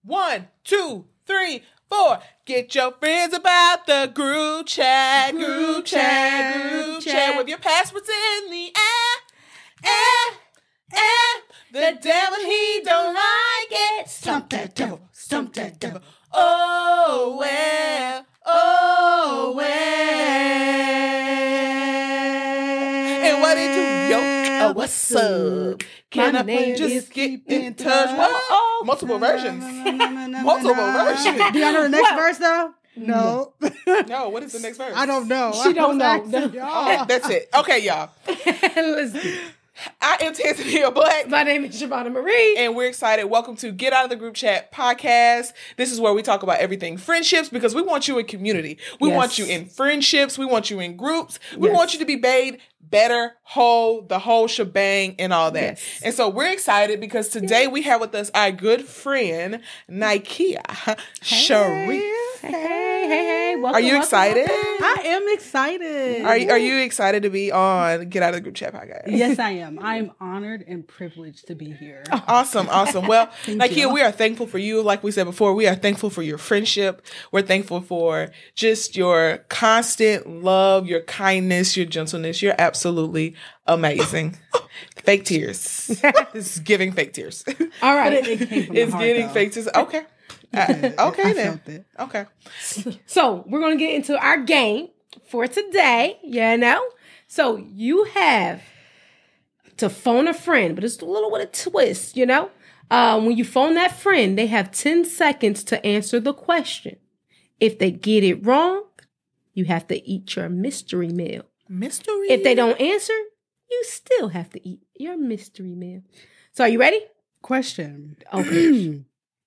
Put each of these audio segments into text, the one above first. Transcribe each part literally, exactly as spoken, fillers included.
One, two, three, four. Get your friends about the group chat, group chat, group chat. With your passwords in the air, air, air. The devil, he don't like it. Stump that devil, stump that devil. Oh, well, oh, well. And what it do, yo? Oh, what's up? Can My I just get in touch? Oh, multiple versions. Multiple versions. Do y'all know the next what? verse, though? No. No, what is the next verse? I don't know. She don't know. Oh, that's it. Okay, y'all. Let's do it. I am Tanzania Black. My name is Shabana Marie. And we're excited. Welcome to Get Out of the Group Chat podcast. This is where we talk about everything friendships because we want you in community. We yes. want you in friendships. We want you in groups. We yes. want you to be made better, whole, the whole shebang and all that. Yes. And so we're excited because today we have with us our good friend, Nikia hey. Sharif. Hey, hey, hey. Welcome, Are you welcome, excited? Welcome. I am excited. Are you, are you excited to be on Get Out of the Group Chat podcast? Yes, I am. I am honored and privileged to be here. Awesome, awesome. Well, Nikia, you. we are thankful for you. Like we said before, we are thankful for your friendship. We're thankful for just your constant love, your kindness, your gentleness. You're absolutely amazing. Fake tears. This is giving fake tears. All right. It, it came from it's the heart, getting though. fake tears. Okay. Uh, okay I then. felt it. Okay. So we're going to get into our game for today. You know? So you have to phone a friend, but it's a little with a twist, you know? Uh, when you phone that friend, they have ten seconds to answer the question. If they get it wrong, you have to eat your mystery meal. Mystery? If they don't answer, you still have to eat your mystery meal. So are you ready? Question. Okay.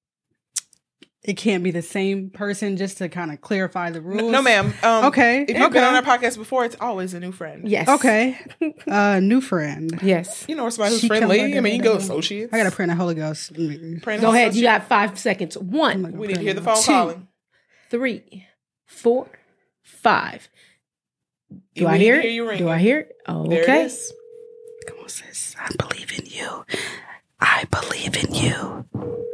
It can't be the same person, just to kind of clarify the rules. No, no ma'am. Um, okay. If you've okay. been on our podcast before, it's always a new friend. Yes. Okay. Uh, new friend. Yes. You know, somebody who's friendly. I mean, you go associates. I got to pray in the Holy Ghost. Pray go ahead. You got five seconds. One. We need to hear the phone two, calling. Three. Four. Five. Do we I hear it? Hear Do I hear it? Oh, there okay. It is. Come on, sis. I believe in you. I believe in you.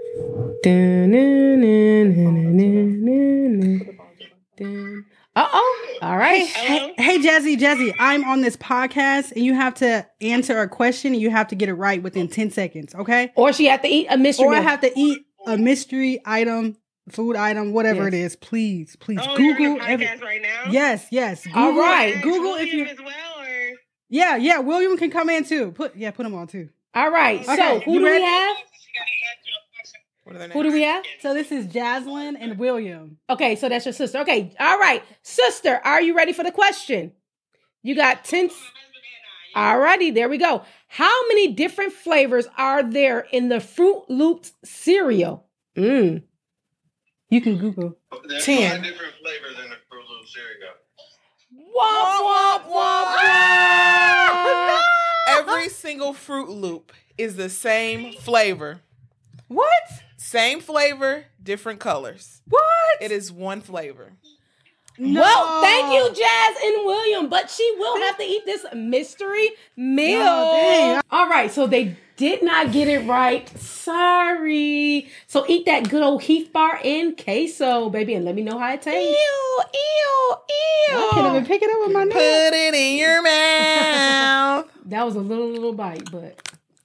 Uh-oh. All right. Hey, hey, Jazzy, Jazzy, I'm on this podcast, and you have to answer a question, and you have to get it right within ten seconds, okay? Or she have to eat a mystery Or meal. I have to eat a mystery item, food item, whatever yes. it is. Please, please. Oh, Google. you're on a podcast every- right now? Yes, yes. Google, All right. Google William if you... as well, or? Yeah, yeah, William can come in, too. Put Yeah, put him on, too. All right. Okay, So, who you do ready? we have? What are their names? Who do we have? So this is Jaslyn and William. Okay, so that's your sister. Okay, all right. Sister, are you ready for the question? You got ten... All righty, there we go. How many different flavors are there in the Fruit Loops cereal? Mm. You can Google. There's Ten. five different flavors in the Fruit Loops cereal. Womp, womp, womp, womp. Every single Fruit Loop is the same flavor. What? Same flavor, different colors. What? It is one flavor. No. Well, thank you, Jazz and William, but she will have to eat this mystery meal. No, dang. All right, so they did not get it right. Sorry. So eat that good old Heath bar and queso, baby, and let me know how it tastes. Ew, ew, ew. I can't even pick it up with my Put nails. it in your mouth. That was a little, little bite, but...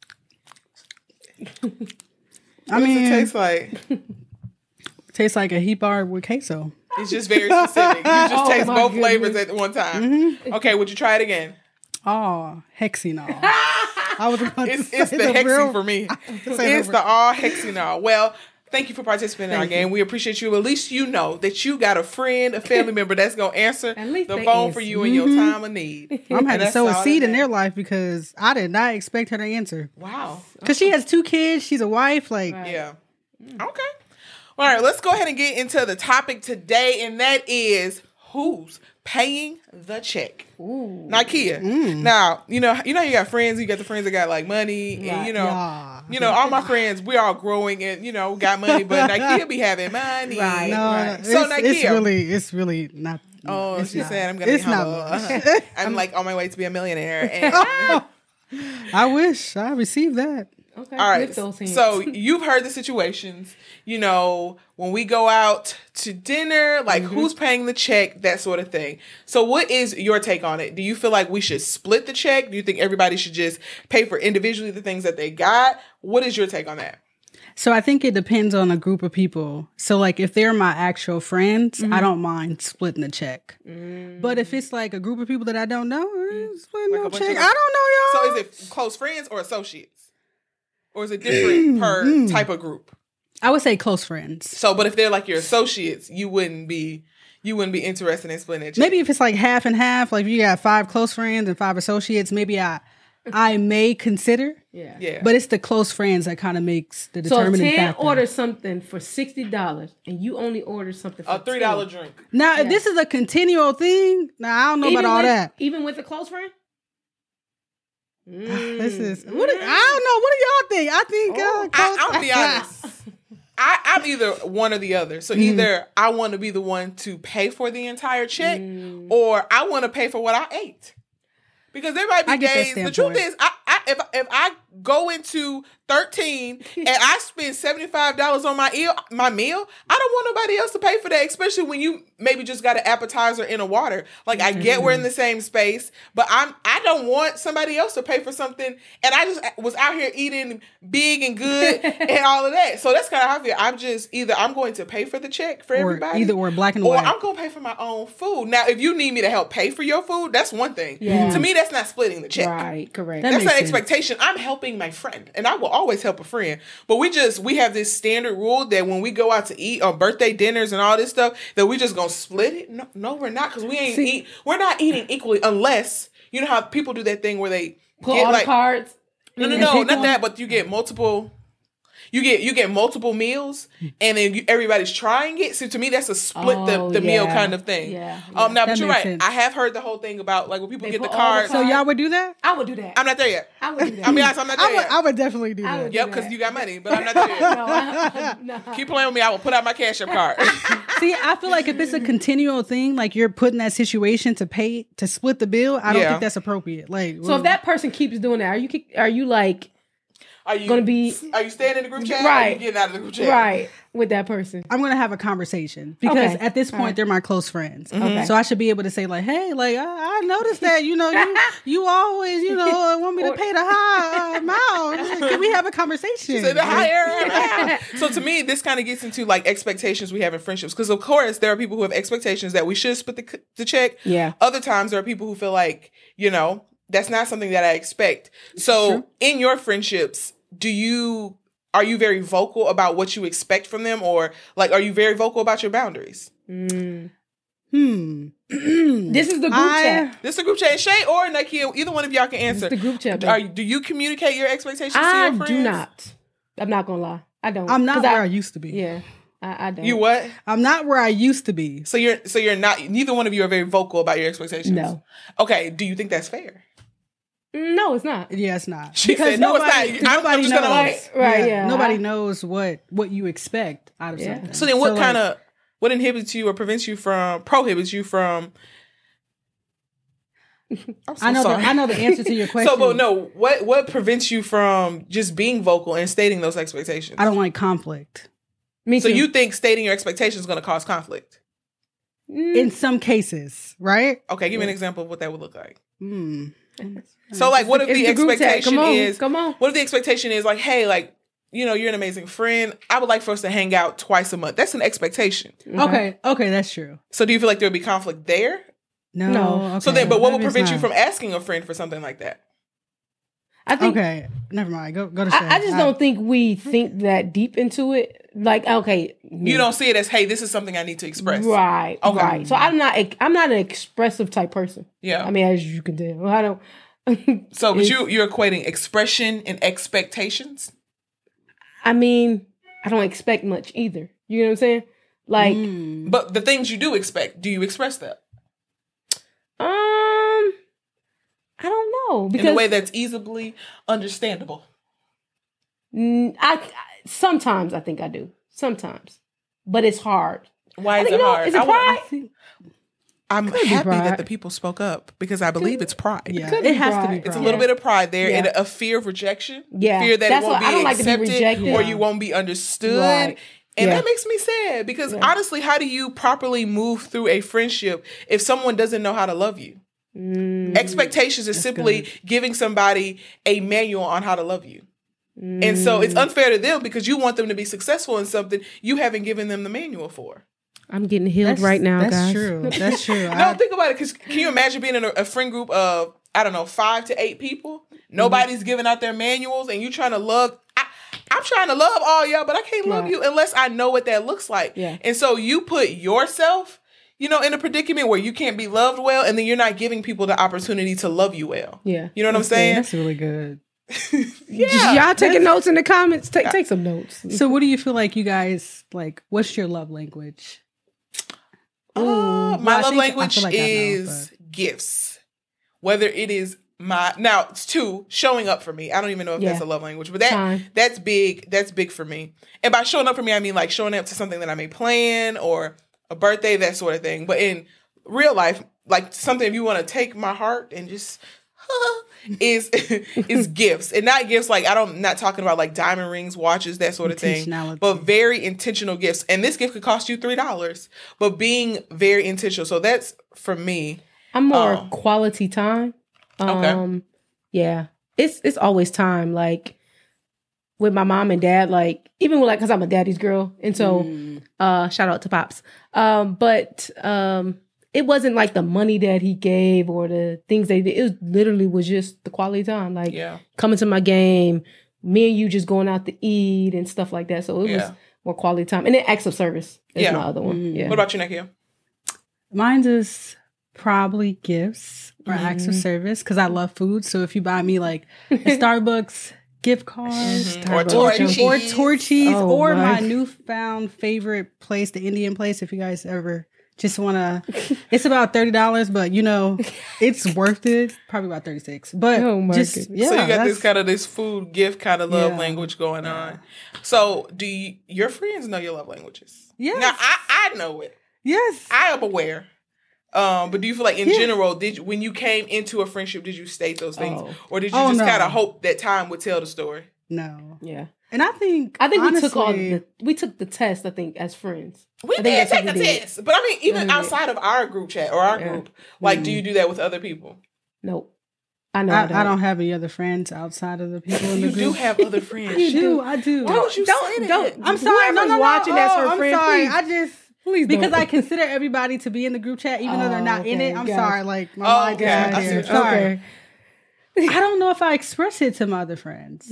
I What mean, does it taste like? tastes like a heat bar with queso. It's just very specific. You just Oh, taste my both goodness. flavors at one time. Mm-hmm. Okay, would you try it again? Oh, hexenol. I was about It's, to it's say the, the hexy real- for me. say It's the- the all hexenol. Well, thank you for participating in our Thank game. you. We appreciate you. At least you know that you got a friend, a family member that's going to answer At least the they phone answer. for you in your Mhm. time of need. I'm And had to that's sow a all seed that in their matters. life because I did not expect her to answer. Wow. Because she has two kids. She's a wife. Like, Right. Yeah. Okay. All right, let's go ahead and get into the topic today, and that is who's paying the check. Ooh. Nikia. Mm. Now, you know, you know, you got friends. You got the friends that got like money, and Right. you know, yeah. you know, all my friends, we're all growing and you know, got money, but Nikia be having money. Right. No, Right. it's, So it's Nikia. really, it's really not. Oh, it's she not. said I'm gonna It's be not humble. much. I'm like on my way to be a millionaire. And I wish I received that. Okay. All right. Lift those hands. So you've heard the situations, you know, when we go out to dinner, like Mm-hmm. who's paying the check, that sort of thing. So what is your take on it? Do you feel like we should split the check? Do you think everybody should just pay for individually the things that they got? What is your take on that? So I think it depends on a group of people. So like if they're my actual friends, Mm-hmm. I don't mind splitting the check. Mm. But if it's like a group of people that I don't know, eh, splitting Like a no bunch check. of- I don't know So y'all. is it close friends or associates? Or is it different per type of group? I would say close friends. So, but if they're like your associates, you wouldn't be you wouldn't be interested in splitting that check. Maybe if it's like half and half, like if you got five close friends and five associates, maybe I I may consider. yeah. Yeah. But it's the close friends that kind of makes the So if determining Tan factor. orders something for sixty dollars and you only order something for a three dollar ten, drink. Now, Yeah. if this is a continual thing, now I don't know even about all with, that. Even with a close friend? This is Mm. what do- I don't know. What do y'all think? I think uh, I, close- I'll be honest. I, I'm either one or the other. So either I want to be the one to pay for the entire check, or I want to pay for what I ate. Because there might be I get that days. The truth standpoint. is, I, I if if I go into thirteen and I spend seventy five dollars on my meal, my meal, I don't want nobody else to pay for that. Especially when you maybe just got an appetizer in a water. Like I get we're in the same space, but I'm I don't want somebody else to pay for something. And I just was out here eating big and good and all of that. So that's kind of how I feel. I'm just either I'm going to pay for the check for or everybody, either or black and or white. I'm gonna pay for my own food. Now, if you need me to help pay for your food, that's one thing. Yeah. To me, that's not splitting the check. Right, correct. That That's makes not sense. expectation. I'm helping my friend, and I will always help a friend. But we just we have this standard rule that when we go out to eat on birthday dinners and all this stuff, that we just gonna split it. No, no we're not, because we ain't See- eat. We're not eating equally unless you know how people do that thing where they Put get all like the cards. no, no, and no, pick not one. that. But you get multiple. You get you get multiple meals, and then you, everybody's trying it. So to me, that's a split Oh, the, the meal yeah. kind of thing. Yeah, Um. Now, That but you're makes right. sense. I have heard the whole thing about like when people They get the put all the cards. So y'all would do that? I would do that. I'm not there yet. I would do that. I'll be honest. I'm not there I would. yet. I would definitely do I that. would. Yep, do because that. you got money, but I'm not there yet. no, I, no. Keep playing with me. I will put out my cash app card. See, I feel like if it's a continual thing, like you're put in that situation to pay to split the bill, I don't Yeah. think that's appropriate. Like, So if that person keeps doing that, are you kick- are you like Are you Gonna be- Are you staying in the group chat? Or are Right. you getting out of the group chat? right with that person? I'm gonna have a conversation because Okay. at this point All right. they're my close friends. Okay. So I should be able to say like, hey, like I, I noticed that you know you you always you know want me to Or- pay the high uh, amount. Can we have a conversation? So the higher. So to me, this kind of gets into like expectations we have in friendships. Because of course, there are people who have expectations that we should split the, the check. Yeah. Other times, there are people who feel like, you know, that's not something that I expect. So True. in your friendships, do you are you very vocal about what you expect from them, or like are you very vocal about your boundaries? Mm. Hmm. This is the group I- chat. This is a group chat. Shay or Nakia, either one of y'all can answer. It's the group chat. Are baby. you, do you communicate your expectations to I your friends? do not. I'm not gonna lie. I don't. I'm not 'Cause where I, used to be. Yeah, I, I don't. You what? I'm not where I used to be. So you're so you're not. Neither one of you are very vocal about your expectations. No. Okay. Do you think that's fair? No, it's not. Yeah, it's not. She said, "No, it's not. I'm- I'm Nobody just knows. gonna- Right, right, yeah. Nobody I- knows what what you expect out of Yeah. something. So then, what like, kind of what inhibits you or prevents you from prohibits you from? I'm so I know. The, sorry. I know the answer to your question. So, but no, what what prevents you from just being vocal and stating those expectations? I don't like conflict. Me So too. you think stating your expectations is going to cause conflict? Mm, In some cases, right? Okay, give me an example of what that would look like. Hmm. So, like, what if it's the the group chat. expectation Come on, is? come on. What if the expectation is like, hey, like, you know, you're an amazing friend. I would like for us to hang out twice a month. That's an expectation. Okay. Okay, that's true. So, do you feel like there would be conflict there? No. No. So okay, then, but what would maybe it's prevent you not. from asking a friend for something like that? I think. Okay, never mind. Go go to. Shay. I, I just don't think we think that deep into it. Like, okay, You don't see it as, hey, this is something I need to express. right, Okay. right. So I'm not. a- I'm not an expressive type person. Yeah. I mean, as you can tell, I don't. So, but It's- you you're equating expression and expectations. I mean, I don't expect much either. You know what I'm saying? Like, Mm. But the things you do expect, do you express that um, I don't know because in a way that's easily understandable? Mm, I, I sometimes I think I do. Sometimes, but it's hard. Why I is think, it you know, hard? Is it I, would- pride? I think I'm Could be happy that pride. the people spoke up because I believe it's pride. Yeah, Could it be has to be pride. pride. It's a little bit of pride there Yeah. and a fear of rejection. Yeah. Fear that That's it won't why I be don't like to be accepted rejected. or Yeah. you won't be understood. Right. And Yeah. that makes me sad because Yeah. honestly, how do you properly move through a friendship if someone doesn't know how to love you? Mm. Expectations is simply good. giving somebody a manual on how to love you. Mm. And so it's unfair to them because you want them to be successful in something you haven't given them the manual for. I'm getting healed That's- right now, that's guys. true. That's true. No, I- think about it. Because can you imagine being in a, a friend group of, I don't know, five to eight people? Nobody's Mm-hmm. giving out their manuals and you trying to love. I, I'm trying to love all y'all, but I can't love Right. you unless I know what that looks like. Yeah. And so you put yourself, you know, in a predicament where you can't be loved well, and then you're not giving people the opportunity to love you well. Yeah. You know what I'm saying? That's really good. Yeah. Y'all taking notes in the comments? Take take some notes. So, what do you feel like you guys like? What's your love language? Uh, Ooh, my well, I love think- I language feel like I know, is gifts. Whether it is my now it's two showing up for me. I don't even know if Yeah. that's a love language, but that Time. that's big. That's big for me. And by showing up for me, I mean like showing up to something that I may plan or a birthday, that sort of thing. But in real life, like something if you want to take my heart and just is is gifts, and not gifts like I don't not talking about like diamond rings, watches, that sort of thing, Intentionality. but very intentional gifts. And this gift could cost you three dollars, but being very intentional. So that's for me. I'm more Oh. quality time. Um, Okay. Yeah, it's it's always time. Like with my mom and dad. Like even with like, cause I'm a daddy's girl, and so Mm. uh, shout out to pops. Um, but um, it wasn't like the money that he gave or the things they did. It was literally was just the quality time. Like Yeah. coming to my game, me and you just going out to eat and stuff like that. So it was Yeah. more quality time, and then acts of service is Yeah. my other one. Mm. Yeah. What about you, Nakia? Mine's is probably gifts or acts Mm-hmm. of service because I love food. So if you buy me like a Starbucks gift card, Mhm. Or or, Torchy's. or Torchy's, Oh, or my. my newfound favorite place, the Indian place. If you guys ever just want to, it's about thirty dollars, but you know, it's worth it. Probably about thirty six. But Oh, my just goodness. yeah, so you got that's- this kind of this food gift kind of love Yeah. language going on. So do you, your friends know your love languages? Yes. Now I, I know it. yes. I am aware. Um, but do you feel like in Yeah. general, did you, when you came into a friendship, did you state those things, Oh. or did you Oh, just no. kind of hope that time would tell the story? No. Yeah. And I think I think honestly, we took all the we took the test. I think as friends. We I think did that's what take the we did. test, but I mean, even Yeah, we did. outside of our group chat or our Yeah. group, like, do Mhm. you do that with other people? Nope. I know. I, I, don't. I don't have any other friends outside of the people in the You group. do have other friends. I do. I do. Why would you Don't- say don't- that? I'm sorry. No, Whoever's no, no. watching that's oh, her I'm friend, sorry. please. I just Please because don't. I consider everybody to be in the group chat, even though they're Oh, not in okay, it. I'm gotcha. sorry. Like my Oh, mind okay. is I right see there. what you're Sorry. Okay. I don't know if I express it to my other friends.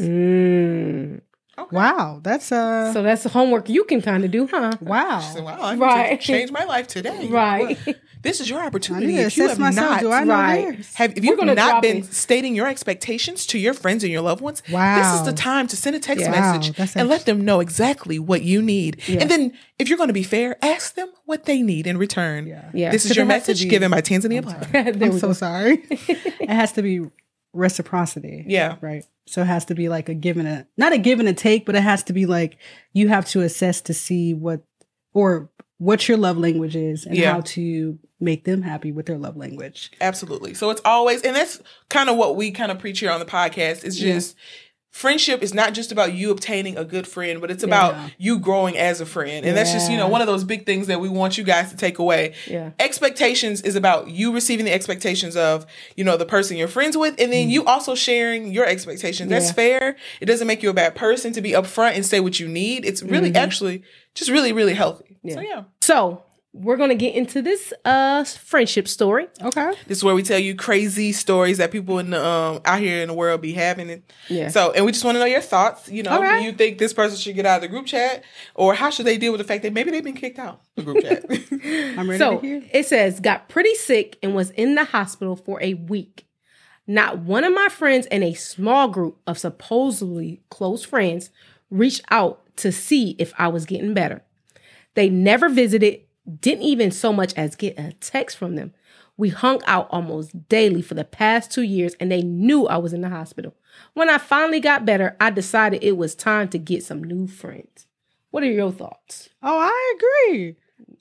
Mm. Okay. Wow, that's uh, So that's the homework you can kind of do, huh? wow. So, wow, I Right. right. changed my life today. Right. This is your I opportunity. need to If you assess have myself. not, Do I know Right. theirs? have if We're you've gonna not drop been it. stating your expectations to your friends and your loved ones, Wow. this is the time to send a text Yeah. Wow, message that's and let actually- them know exactly what you need. Yeah. And then, if you're going to be fair, ask them what they need in return. Yeah. Yeah. This is Because your it has to message be- given by Tanzania Black. there I'm we so go. sorry. It has to be reciprocity. Yeah. Right. So it has to be like a give and a not a give and a take, but it has to be like you have to assess to see what or what your love language is and Yeah. how to make them happy with their love language. Absolutely. So it's always, and that's kind of what we kind of preach here on the podcast. It's Yeah. just friendship is not just about you obtaining a good friend, but it's about Yeah. you growing as a friend. And that's just, you know, Yeah. one of those big things that we want you guys to take away. Yeah. Expectations is about you receiving the expectations of, you know, the person you're friends with, and then you also sharing your expectations. That's Yeah. fair. It doesn't make you a bad person to be upfront and say what you need. It's really actually just really, really healthy. Yeah. So yeah. So we're gonna get into this uh friendship story. Okay. This is where we tell you crazy stories that people in the um out here in the world be having. And Yeah. So, and we just want to know your thoughts. You know, Okay. do you think this person should get out of the group chat, or how should they deal with the fact that maybe they've been kicked out the group chat? I'm ready So to hear. it says, got pretty sick and was in the hospital for a week. Not one of my friends in a small group of supposedly close friends reached out to see if I was getting better. They never visited, didn't even so much as get a text from them. We hung out almost daily for the past two years and they knew I was in the hospital. When I finally got better, I decided it was time to get some new friends. What are your thoughts? Oh, I agree.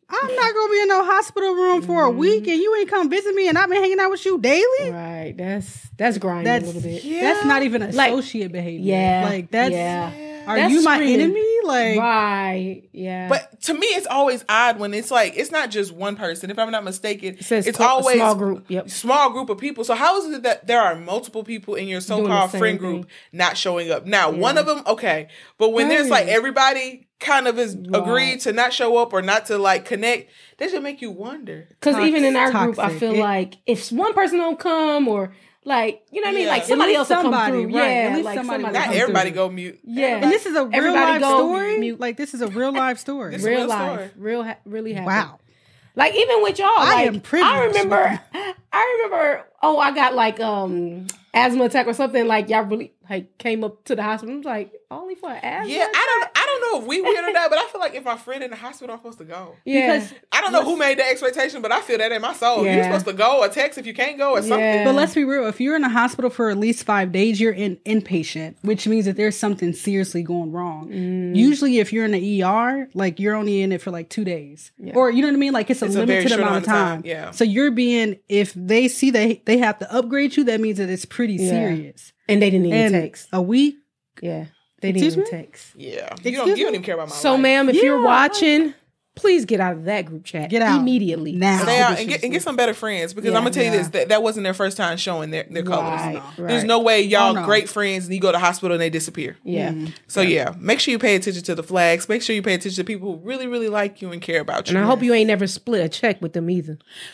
I'm not gonna be in no hospital room for a week and you ain't come visit me and I've been hanging out with you daily. Right. That's that's grinding That's a little bit. Yeah. that's not even Like- associate behavior. Yeah. like that's yeah. are That's you my screaming. enemy? Like Right. Yeah. But to me, it's always odd when it's like it's not just one person. If I'm not mistaken, It says it's co- a always small group. Yep. small group of people. So how is it that there are multiple people in your Doing the so-called same friend thing. group not showing up? Now, one of them, okay, but when there's like Right. everybody kind of is Right. agreed to not show up or not to like connect, that should make you wonder. Because Tox- even in our group, I toxic. feel It- like if one person don't come or like, you know what I mean? Yeah. Like At somebody least else will come somebody, through. right. Yeah. At least like somebody will Not come everybody through. go mute. Yeah. and this is a real Everybody life go story. mute. Like this is a real life story. This- real real life. story. Real, ha- really happened. Wow. Like even with y'all, I like, am privileged. I remember, I remember. Oh, I got like um asthma attack or something. Like y'all really like came up to the hospital. I was like, only for an asthma. Yeah, I don't, I don't know if we weird or not, but I feel like if my friend in the hospital, I'm supposed to go. Yeah. Because I don't know who made that expectation, but I feel that in my soul. Yeah. You're supposed to go or text if you can't go or something. Yeah. But let's be real. If you're in a hospital for at least five days, you're in inpatient, which means that there's something seriously going wrong. Mm. Usually, if you're in the E R, like you're only in it for like two days, or you know what I mean. Like it's a It's a very limited short amount of time. yeah. So you're being, if they see that they have to upgrade you, that means that it's pretty Yeah. serious. and they didn't even And text. a week. Yeah, they didn't Excuse even me? text. Yeah. You don't, Excuse you don't me? even care about my So, life. ma'am, if you're Yeah. watching, please get out of that group chat. Get out. immediately Now. Stay out and get, and get some better friends because Yeah. I'm gonna tell you Yeah. this: that, that wasn't their first time showing their, their colors. Right, No. There's right. no way y'all Oh, no. great friends and you go to the hospital and they disappear. Yeah. So yeah, make sure you pay attention to the flags. Make sure you pay attention to people who really, really like you and care about you. And I hope you ain't never split a check with them either.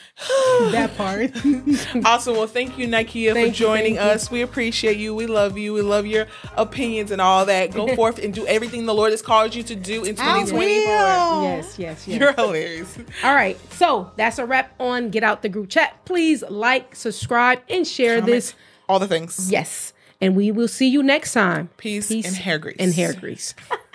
That part. Awesome. Well, thank you, Nikia, Thank for you, joining thank you. us. We appreciate you. We love you. We love your opinions and all that. Go forth and do everything the Lord has called you to do in I twenty twenty-four. will. Yes, yes, yes. You're hilarious. All right. So that's a wrap on Get Out the Group Chat. Please like, subscribe, and share this. All the things. Yes. And we will see you next time. Peace and hair grease. And hair grease.